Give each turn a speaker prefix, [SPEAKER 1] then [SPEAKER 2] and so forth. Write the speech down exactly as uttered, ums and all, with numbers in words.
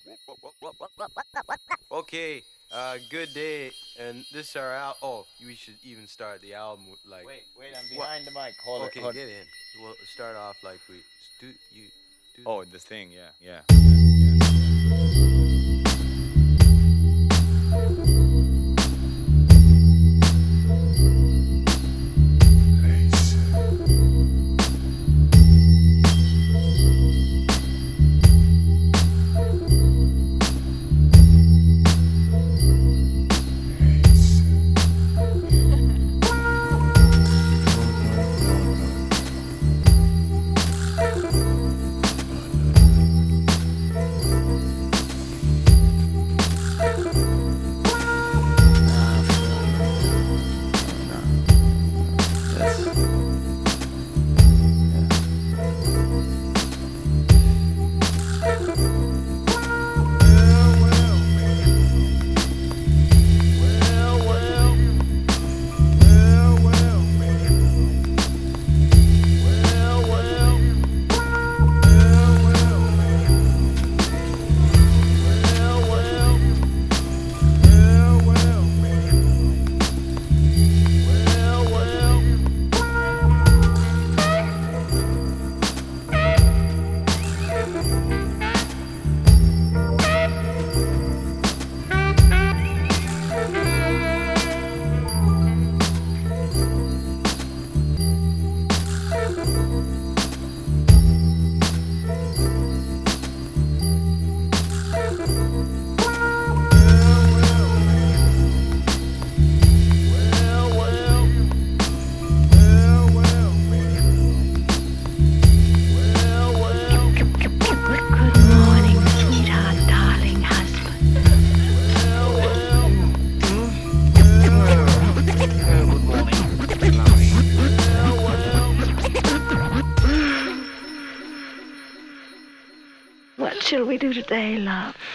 [SPEAKER 1] Okay, uh, good day, and this is our al- oh, we should even start the album with, like
[SPEAKER 2] Wait, wait, I'm
[SPEAKER 1] what?
[SPEAKER 2] behind the mic. Hold it.
[SPEAKER 1] Okay,
[SPEAKER 2] Hold.
[SPEAKER 1] get in. We'll start off like we do. You do.
[SPEAKER 2] Oh, this thing, yeah, yeah, yeah,
[SPEAKER 3] Good morning, sweetheart, darling husband. What shall we do today, love?